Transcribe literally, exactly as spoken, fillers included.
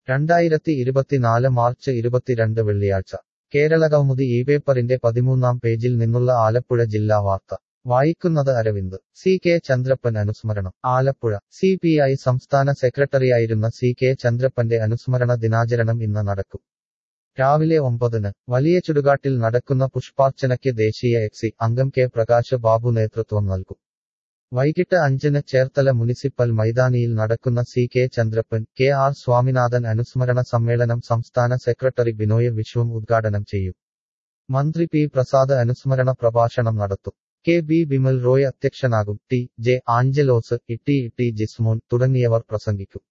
രണ്ടായിരത്തി ഇരുപത്തിനാല് മാർച്ച് ഇരുപത്തിരണ്ട് വെള്ളിയാഴ്ച കേരളകൗമുദി ഈ പേപ്പറിന്റെ പതിമൂന്നാം പേജിൽ നിന്നുള്ള ആലപ്പുഴ ജില്ലാ വാർത്ത വായിക്കുന്നത് അരവിന്ദ്. സി കെ ചന്ദ്രപ്പൻ അനുസ്മരണം. ആലപ്പുഴ. സി പി ഐ സംസ്ഥാന സെക്രട്ടറിയായിരുന്ന സി കെ ചന്ദ്രപ്പന്റെ അനുസ്മരണ ദിനാചരണം ഇന്ന് നടക്കും. രാവിലെ ഒമ്പതിന് വലിയ ചുടുകാട്ടിൽ നടക്കുന്ന പുഷ്പാർച്ചനയ്ക്ക് ദേശീയ എക്സി അംഗം കെ പ്രകാശ് ബാബു നേതൃത്വം നൽകും. വൈകിട്ട് അഞ്ചിന് ചേർത്തല മുനിസിപ്പൽ മൈതാനിയിൽ നടക്കുന്ന C K Chandrappan, K R Swaminathan അനുസ്മരണ സമ്മേളനം സംസ്ഥാന സെക്രട്ടറി ബിനോയ് വിശ്വം ഉദ്ഘാടനം ചെയ്യും. മന്ത്രി പി പ്രസാദ് അനുസ്മരണ പ്രഭാഷണം നടത്തും. കെ ബി ബിമൽ റോയ് അധ്യക്ഷനാകും. T J Angelos, E T T Jismon തുടങ്ങിയവർ പ്രസംഗിക്കും.